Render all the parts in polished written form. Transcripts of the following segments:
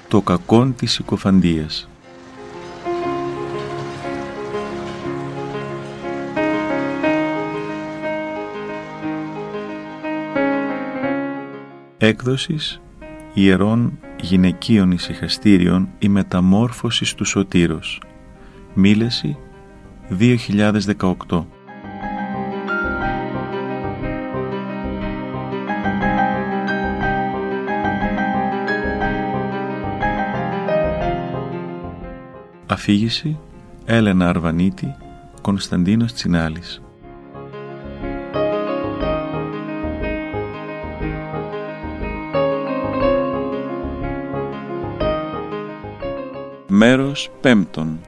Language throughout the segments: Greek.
το κακόν της συκοφαντίας. Έκδοσης Ιερών Γυναικείων Ησυχαστήριων η Μεταμόρφωση του Σωτήρος. Μήλεση 2018. Αφήγηση Έλενα Αρβανίτη, Κωνσταντίνος Τσινάλης. Μέρος 5.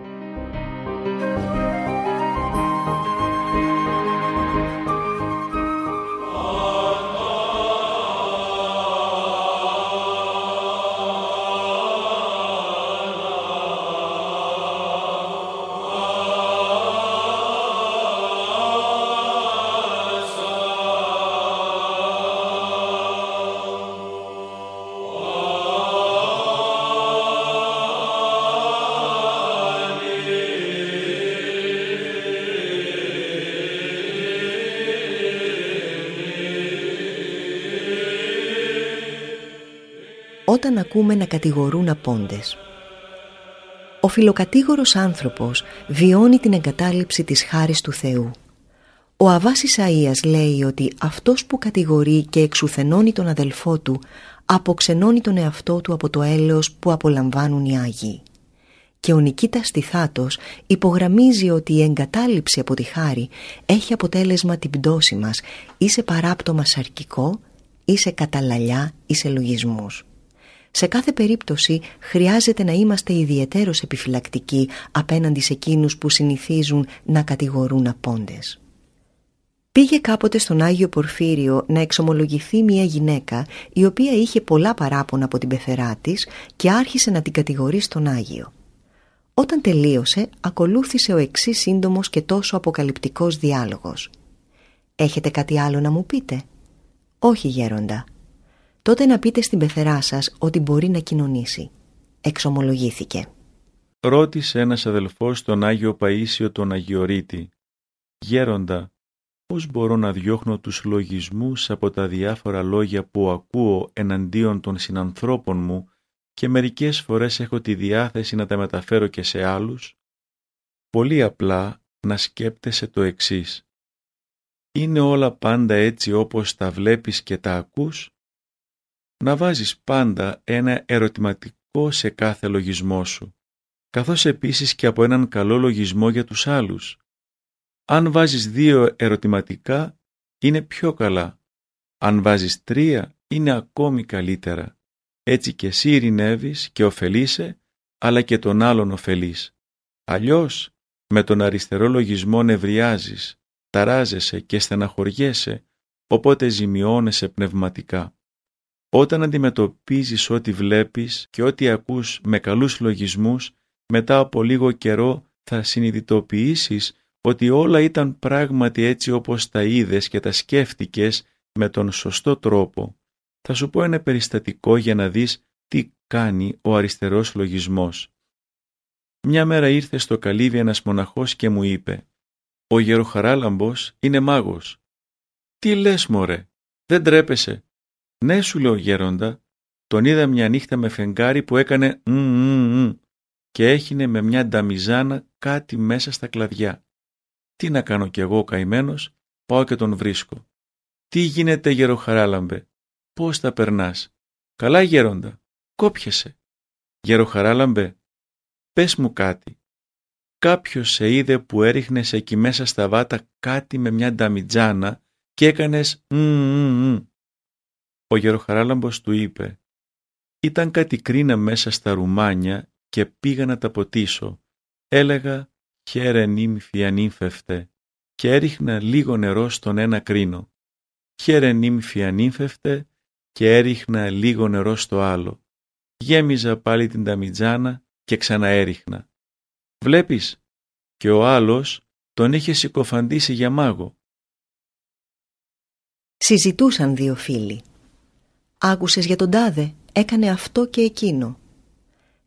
Όταν ακούμε να κατηγορούν απόντες. Ο φιλοκατήγορος άνθρωπος βιώνει την εγκατάλειψη της χάρης του Θεού. Ο Αββάς Ισαΐας λέει ότι αυτός που κατηγορεί και εξουθενώνει τον αδελφό του αποξενώνει τον εαυτό του από το έλεος που απολαμβάνουν οι Άγιοι. Και ο Νικήτας Τιθάτος υπογραμμίζει ότι η εγκατάλειψη από τη χάρη έχει αποτέλεσμα την πτώση μας ή σε παράπτωμα σαρκικό ή σε καταλαλιά ή σε λογισμούς. Σε κάθε περίπτωση χρειάζεται να είμαστε ιδιαιτέρως επιφυλακτικοί απέναντι σε εκείνους που συνηθίζουν να κατηγορούν απόντες. Πήγε κάποτε στον Άγιο Πορφύριο να εξομολογηθεί μια γυναίκα η οποία είχε πολλά παράπονα από την πεθερά της και άρχισε να την κατηγορεί στον Άγιο. Όταν τελείωσε, ακολούθησε ο εξής σύντομος και τόσο αποκαλυπτικός διάλογος. «Έχετε κάτι άλλο να μου πείτε?» «Όχι, γέροντα». «Τότε να πείτε στην πεθερά σας ότι μπορεί να κοινωνήσει», εξομολογήθηκε. Ρώτησε ένας αδελφός τον Άγιο Παΐσιο τον Αγιορείτη: «Γέροντα, πώς μπορώ να διώχνω τους λογισμούς από τα διάφορα λόγια που ακούω εναντίον των συνανθρώπων μου και μερικές φορές έχω τη διάθεση να τα μεταφέρω και σε άλλους?» Πολύ απλά να σκέπτεσαι το εξής: είναι όλα πάντα έτσι όπως τα βλέπεις και τα ακούς? Να βάζεις πάντα ένα ερωτηματικό σε κάθε λογισμό σου, καθώς επίσης και από έναν καλό λογισμό για τους άλλους. Αν βάζεις 2 ερωτηματικά, είναι πιο καλά. Αν βάζεις 3, είναι ακόμη καλύτερα. Έτσι και εσύ ειρηνεύεις και ωφελείσαι, αλλά και τον άλλον ωφελείς. Αλλιώς, με τον αριστερό λογισμό νευριάζεις, ταράζεσαι και στεναχωριέσαι, οπότε ζημιώνεσαι πνευματικά. Όταν αντιμετωπίζεις ό,τι βλέπεις και ό,τι ακούς με καλούς λογισμούς, μετά από λίγο καιρό θα συνειδητοποιήσεις ότι όλα ήταν πράγματι έτσι όπως τα είδες και τα σκέφτηκες με τον σωστό τρόπο. Θα σου πω ένα περιστατικό για να δεις τι κάνει ο αριστερός λογισμός. Μια μέρα ήρθε στο καλύβι ένας μοναχός και μου είπε: «Ο Γεροχαράλαμπος είναι μάγος». «Τι λες, μωρέ, δεν τρέπεσαι?» «Ναι», σου λέω, γέροντα, τον είδα μια νύχτα με φεγγάρι που έκανε και έχινε με μια νταμιζάνα κάτι μέσα στα κλαδιά. Τι να κάνω κι εγώ, καημένος, πάω και τον βρίσκω. «Τι γίνεται, Γεροχαράλαμπε, πώς τα περνάς?» «Καλά, γέροντα». «Κόπιεσαι?» «Γεροχαράλαμπε, πες μου κάτι. Κάποιος σε είδε που έριχνες εκεί μέσα στα βάτα κάτι με μια νταμιτζάνα και έκανες Ο Γεροχαράλαμπος του είπε: «Ήταν κάτι κρίνα μέσα στα ρουμάνια και πήγα να τα ποτίσω. Έλεγα «Χαίρε νύμφη ανήμφευτε» και έριχνα λίγο νερό στον ένα κρίνο. «Χαίρε νύμφη ανήμφευτε» και έριχνα λίγο νερό στο άλλο. Γέμιζα πάλι την ταμιτζάνα και ξαναέριχνα. Βλέπεις, και ο άλλος τον είχε συκοφαντήσει για μάγο». Συζητούσαν 2 φίλοι. «Άκουσες για τον τάδε, έκανε αυτό και εκείνο»,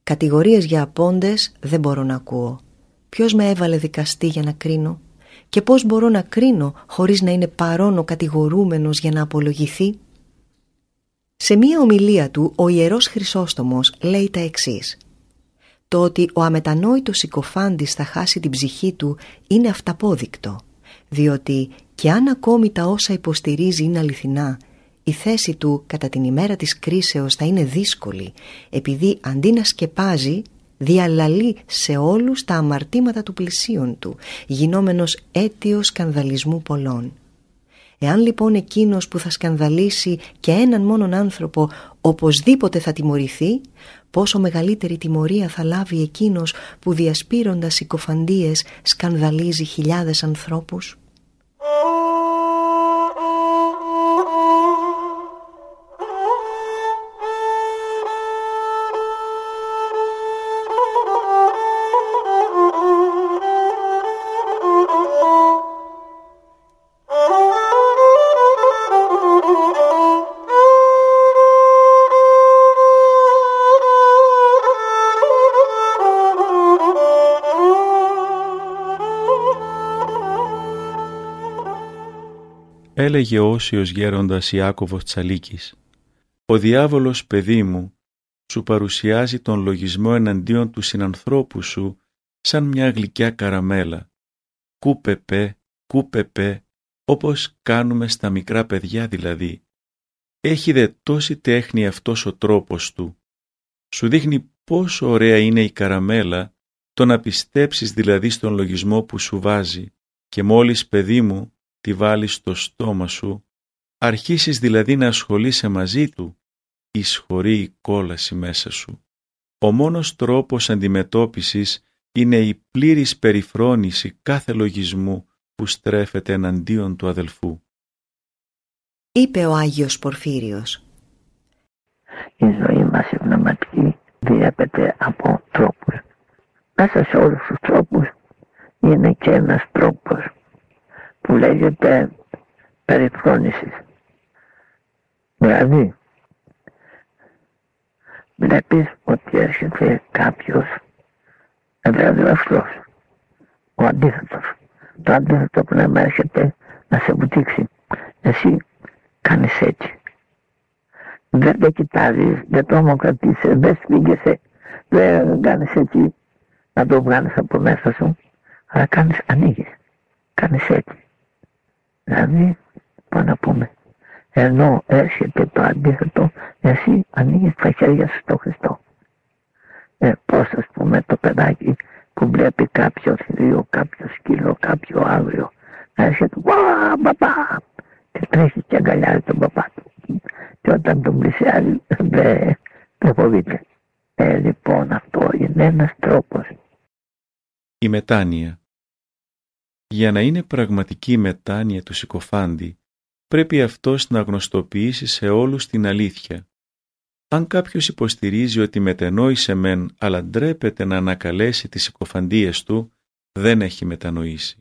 Κατηγορίες για απόντες δεν μπορώ να ακούω. Ποιος με έβαλε δικαστή για να κρίνω? Και πώς μπορώ να κρίνω χωρίς να είναι παρόν ο κατηγορούμενος για να απολογηθεί? Σε μία ομιλία του, ο Ιερός Χρυσόστομος λέει τα εξής: το ότι ο αμετανόητος συκοφάντης θα χάσει την ψυχή του είναι αυταπόδεικτο, διότι και αν ακόμη τα όσα υποστηρίζει είναι αληθινά, η θέση του κατά την ημέρα της κρίσεως θα είναι δύσκολη, επειδή αντί να σκεπάζει, διαλαλεί σε όλους τα αμαρτήματα του πλησίον του, γινόμενος αίτιος σκανδαλισμού πολλών. Εάν λοιπόν εκείνος που θα σκανδαλίσει και έναν μόνον άνθρωπο οπωσδήποτε θα τιμωρηθεί, πόσο μεγαλύτερη τιμωρία θα λάβει εκείνος που διασπείροντας συκοφαντίες σκανδαλίζει χιλιάδες ανθρώπους? Έλεγε ο όσιος γέροντας Ιάκωβος Τσαλίκης: «Ο διάβολος, παιδί μου, σου παρουσιάζει τον λογισμό εναντίον του συνανθρώπου σου σαν μια γλυκιά καραμέλα. Κούπεπε, κούπεπε, όπως κάνουμε στα μικρά παιδιά δηλαδή. Έχει δε τόση τέχνη αυτός ο τρόπος του. Σου δείχνει πόσο ωραία είναι η καραμέλα, το να πιστέψεις δηλαδή στον λογισμό που σου βάζει, και μόλις, παιδί μου, τη βάλεις στο στόμα σου, αρχίσεις δηλαδή να ασχολείσαι μαζί του, εισχωρεί η κόλαση μέσα σου. Ο μόνος τρόπος αντιμετώπισης είναι η πλήρης περιφρόνηση κάθε λογισμού που στρέφεται εναντίον του αδελφού». Είπε ο Άγιος Πορφύριος: η ζωή μας η πνευματική διέπεται από τρόπους. Μέσα σε όλους τους τρόπους είναι και ένας τρόπος που λέγεται περιφρόνησης. Δηλαδή, βλέπεις ότι έρχεται κάποιος ευρωδραστός, ο αντίθετος. Το αντίθετο πνεύμα έρχεται να σε βουτήξει. Εσύ κάνεις έτσι. Δεν το κοιτάζεις, δεν το ομοκρατήσεις, δεν σφίγγεσαι, δεν κάνεις έτσι να το βγάλεις από μέσα σου, αλλά ανοίγεις, κάνεις έτσι. Δηλαδή, πώς να πούμε, ενώ έρχεται το αντίθετο, εσύ ανοίγεις τα χέρια σου στο Χριστό. Πώς, ας πούμε, το παιδάκι που βλέπει κάποιο θηρίο, κάποιο σκύλο, κάποιο άγριο, έρχεται, «Βα, μπαμπά!» και τρέχει και αγκαλιάζει τον μπαμπά του. Και όταν τον πλησιάζει, δεν φοβείται. Λοιπόν, αυτό είναι ένας τρόπος. Η μετάνοια. Για να είναι πραγματική η μετάνοια του συκοφάντη, πρέπει αυτός να γνωστοποιήσει σε όλους την αλήθεια. Αν κάποιος υποστηρίζει ότι μετενόησε μεν, αλλά ντρέπεται να ανακαλέσει τις συκοφαντίες του, δεν έχει μετανοήσει.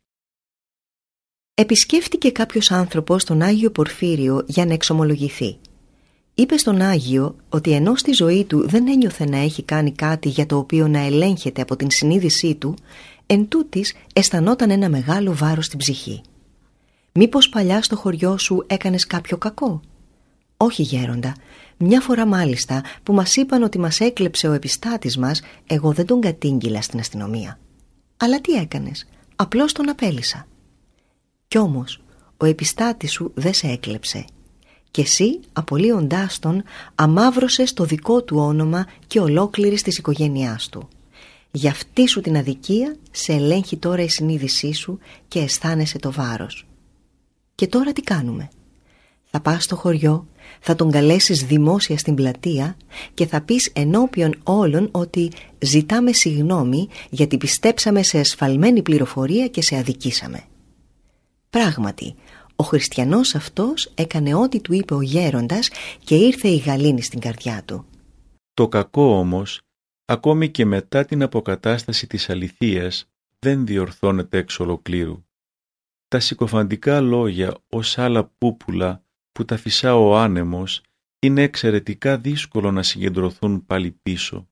Επισκέφτηκε κάποιος άνθρωπος τον Άγιο Πορφύριο για να εξομολογηθεί. Είπε στον Άγιο ότι ενώ στη ζωή του δεν ένιωθε να έχει κάνει κάτι για το οποίο να ελέγχεται από την συνείδησή του, εν τούτης αισθανόταν ένα μεγάλο βάρος στην ψυχή. «Μήπως παλιά στο χωριό σου έκανες κάποιο κακό?» «Όχι, γέροντα. Μια φορά μάλιστα που μας είπαν ότι μας έκλεψε ο επιστάτης μας, εγώ δεν τον κατήγγειλα στην αστυνομία». «Αλλά τι έκανες?» «Απλώς τον απέλυσα». «Κι όμως ο επιστάτης σου δεν σε έκλεψε. Και εσύ, απολύοντάς τον, αμαύρωσες το δικό του όνομα και ολόκληρης της οικογένειάς του. Για αυτή σου την αδικία σε ελέγχει τώρα η συνείδησή σου και αισθάνεσαι το βάρος. Και τώρα τι κάνουμε? Θα πας στο χωριό, θα τον καλέσεις δημόσια στην πλατεία και θα πεις ενώπιον όλων ότι ζητάμε συγγνώμη γιατί πιστέψαμε σε εσφαλμένη πληροφορία και σε αδικήσαμε». Πράγματι, ο χριστιανός αυτός έκανε ό,τι του είπε ο γέροντας και ήρθε η γαλήνη στην καρδιά του. Το κακό όμως, ακόμη και μετά την αποκατάσταση της αληθείας, δεν διορθώνεται εξ ολοκλήρου. Τα συκοφαντικά λόγια ως άλλα πούπουλα που τα φυσά ο άνεμος είναι εξαιρετικά δύσκολο να συγκεντρωθούν πάλι πίσω.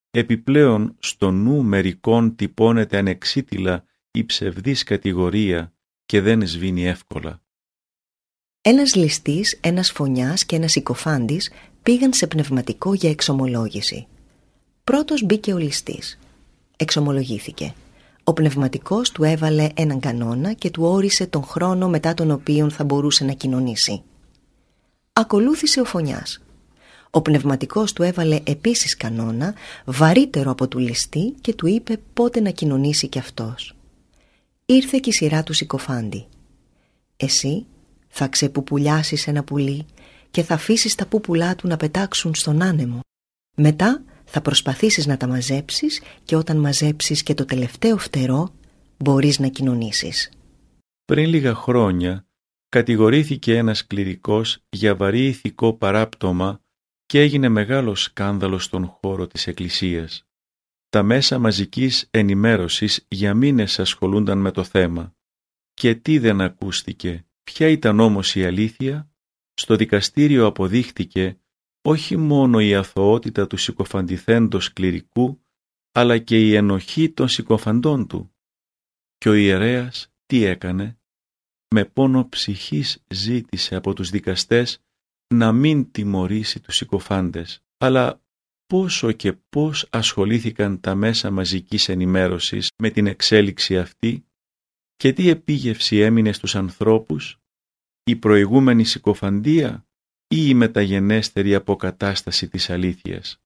Επιπλέον στο νου μερικών τυπώνεται ανεξίτηλα η ψευδής κατηγορία και δεν σβήνει εύκολα. Ένας ληστής, ένας φωνιάς και ένας συκοφάντης πήγαν σε πνευματικό για εξομολόγηση. Πρώτος μπήκε ο ληστής. Εξομολογήθηκε. Ο πνευματικός του έβαλε έναν κανόνα και του όρισε τον χρόνο μετά τον οποίο θα μπορούσε να κοινωνήσει. Ακολούθησε ο φωνιάς. Ο πνευματικός του έβαλε επίσης κανόνα, βαρύτερο από του ληστή, και του είπε πότε να κοινωνήσει κι αυτός. Ήρθε και η σειρά του συκοφάντη. Εσύ θα ξεπουπουλιάσεις ένα πουλί και θα αφήσεις τα πούπουλά του να πετάξουν στον άνεμο. Μετά θα προσπαθήσεις να τα μαζέψεις και όταν μαζέψεις και το τελευταίο φτερό μπορείς να κοινωνήσεις. Πριν λίγα χρόνια κατηγορήθηκε ένας κληρικός για βαρύ ηθικό παράπτωμα και έγινε μεγάλο σκάνδαλο στον χώρο της Εκκλησίας. Τα μέσα μαζικής ενημέρωσης για μήνες ασχολούνταν με το θέμα. Και τι δεν ακούστηκε, ποια ήταν όμως η αλήθεια? Στο δικαστήριο αποδείχτηκε όχι μόνο η αθωότητα του συκοφαντηθέντος κληρικού, αλλά και η ενοχή των συκοφαντών του. Και ο ιερέας τι έκανε? Με πόνο ψυχής ζήτησε από τους δικαστές να μην τιμωρήσει τους συκοφάντες, αλλά πόσο και πώς ασχολήθηκαν τα μέσα μαζικής ενημέρωσης με την εξέλιξη αυτή και τι επίγευση έμεινε στους ανθρώπους, η προηγούμενη συκοφαντία ή η μεταγενέστερη αποκατάσταση της αλήθειας.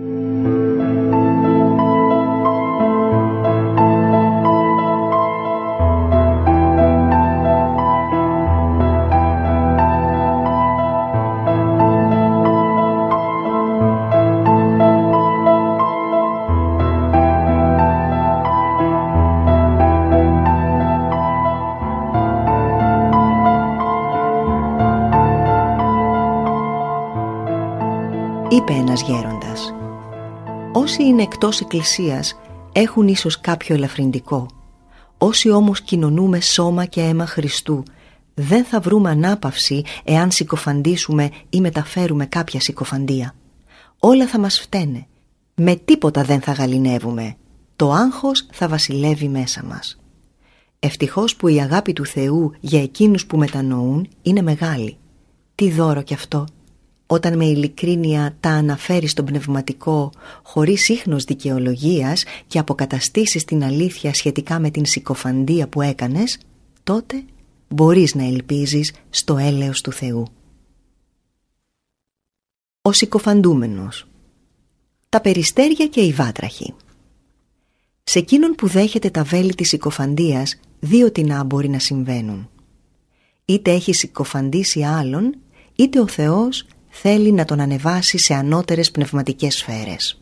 Είπε ένας γέροντας: «Όσοι είναι εκτός εκκλησίας έχουν ίσως κάποιο ελαφρυντικό. Όσοι όμως κοινωνούμε σώμα και αίμα Χριστού, δεν θα βρούμε ανάπαυση εάν συκοφαντήσουμε ή μεταφέρουμε κάποια συκοφαντία. Όλα θα μας φταίνε. Με τίποτα δεν θα γαληνεύουμε. Το άγχος θα βασιλεύει μέσα μας». Ευτυχώς που η αγάπη του Θεού για εκείνους που μετανοούν είναι μεγάλη. Τι δώρο κι αυτό! Όταν με ειλικρίνεια τα αναφέρεις στον πνευματικό, χωρίς ίχνος δικαιολογίας και αποκαταστήσεις την αλήθεια σχετικά με την συκοφαντία που έκανες, τότε μπορείς να ελπίζεις στο έλεος του Θεού. Ο συκοφαντούμενος. Τα περιστέρια και οι βάτραχοι. Σε εκείνον που δέχεται τα βέλη της συκοφαντίας, δύο τινά μπορεί να συμβαίνουν. Είτε έχει συκοφαντήσει άλλον, είτε ο Θεός θέλει να τον ανεβάσει σε ανώτερες πνευματικές σφαίρες.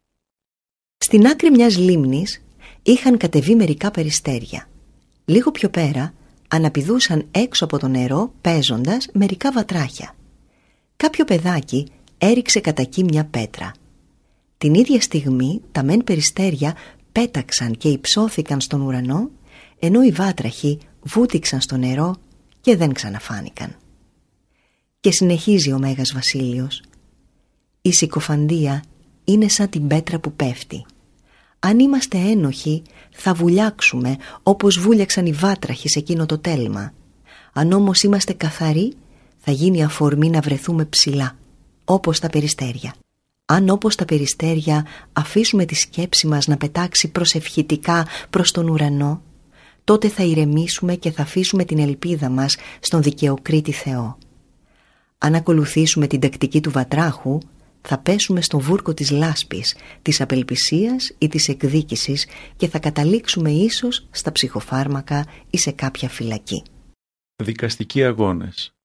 Στην άκρη μιας λίμνης είχαν κατεβεί μερικά περιστέρια. Λίγο πιο πέρα αναπηδούσαν έξω από το νερό παίζοντας μερικά βατράχια. Κάποιο παιδάκι έριξε κατά εκεί μια πέτρα. Την ίδια στιγμή τα μεν περιστέρια πέταξαν και υψώθηκαν στον ουρανό, ενώ οι βάτραχοι βούτυξαν στο νερό και δεν ξαναφάνηκαν. Και συνεχίζει ο Μέγας Βασίλειος: η συκοφαντία είναι σαν την πέτρα που πέφτει. Αν είμαστε ένοχοι θα βουλιάξουμε όπως βούλιαξαν οι βάτραχοι σε εκείνο το τέλμα. Αν όμως είμαστε καθαροί θα γίνει αφορμή να βρεθούμε ψηλά, όπως τα περιστέρια. Αν όπως τα περιστέρια αφήσουμε τη σκέψη μας να πετάξει προσευχητικά προς τον ουρανό, τότε θα ηρεμήσουμε και θα αφήσουμε την ελπίδα μας στον δικαιοκρίτη Θεό. Αν ακολουθήσουμε την τακτική του βατράχου, θα πέσουμε στον βούρκο της λάσπης, της απελπισίας ή της εκδίκησης και θα καταλήξουμε ίσως στα ψυχοφάρμακα ή σε κάποια φυλακή. Δικαστικοί αγώνες.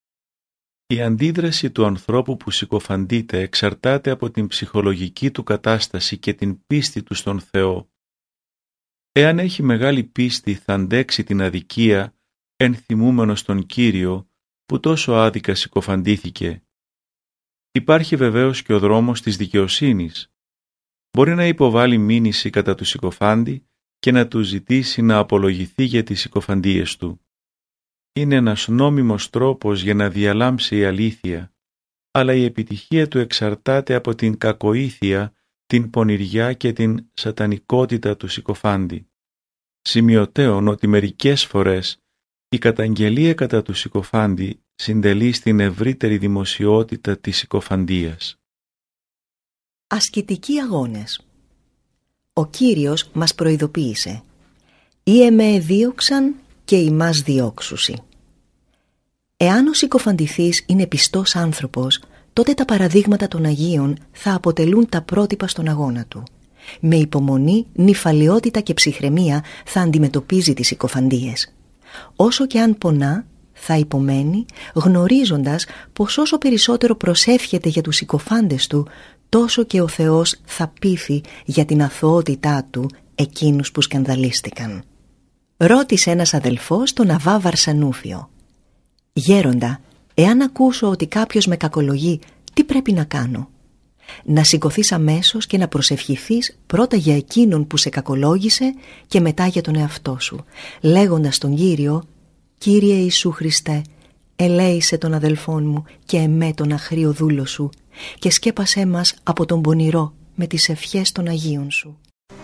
Η αντίδραση του ανθρώπου που συκοφαντείται εξαρτάται από την ψυχολογική του κατάσταση και την πίστη του στον Θεό. Εάν έχει μεγάλη πίστη θα αντέξει την αδικία ενθυμούμενος τον Κύριο που τόσο άδικα συκοφαντήθηκε. Υπάρχει βεβαίως και ο δρόμος της δικαιοσύνης. Μπορεί να υποβάλει μήνυση κατά του συκοφάντη και να του ζητήσει να απολογηθεί για τις συκοφαντίες του. Είναι ένας νόμιμος τρόπος για να διαλάμψει η αλήθεια, αλλά η επιτυχία του εξαρτάται από την κακοήθεια την πονηριά και την σατανικότητα του συκοφάντη. Σημειωτέων ότι μερικές φορές η καταγγελία κατά του συκοφάντη συντελεί στην ευρύτερη δημοσιότητα της συκοφαντίας. Ασκητικοί αγώνες. Ο Κύριος μας προειδοποίησε «Ή εμέ δίωξαν και ημάς διώξουσι». Εάν ο συκοφαντηθής είναι πιστός άνθρωπος, τότε τα παραδείγματα των Αγίων θα αποτελούν τα πρότυπα στον αγώνα του. Με υπομονή, νηφαλιότητα και ψυχραιμία θα αντιμετωπίζει τις συκοφαντίες. Όσο και αν πονά, θα υπομένει, γνωρίζοντας πως όσο περισσότερο προσεύχεται για τους συκοφάντες του, τόσο και ο Θεός θα πείθει για την αθωότητά του εκείνους που σκανδαλίστηκαν. Ρώτησε ένας αδελφός τον Αββά Βαρσανούφιο «Γέροντα, εάν ακούσω ότι κάποιος με κακολογεί, τι πρέπει να κάνω?» «Να σηκωθείς αμέσως και να προσευχηθείς πρώτα για εκείνον που σε κακολόγησε και μετά για τον εαυτό σου, λέγοντας τον Κύριο «Κύριε Ιησού Χριστέ, ελέησε τον αδελφόν μου και εμέ τον αχρίο δούλο σου και σκέπασέ μας από τον πονηρό με τις ευχές των Αγίων σου».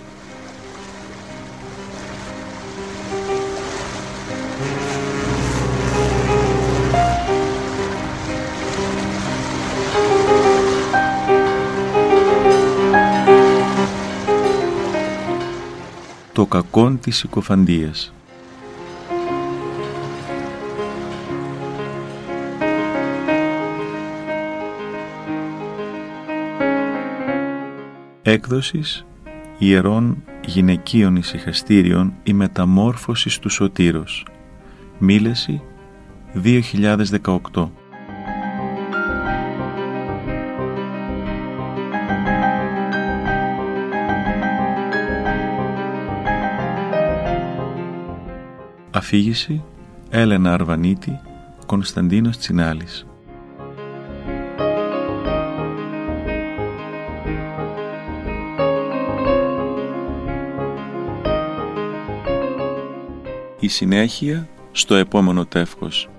Το κακόν της συκοφαντίας. Έκδοσης Ιερών Γυναικείων Ησυχαστήριων η Μεταμόρφωση του Σωτήρος. Μήλεση 2018. Αφήγηση Έλενα Αρβανίτη, Κωνσταντίνος Τσινάλης. Η συνέχεια στο επόμενο τεύχος.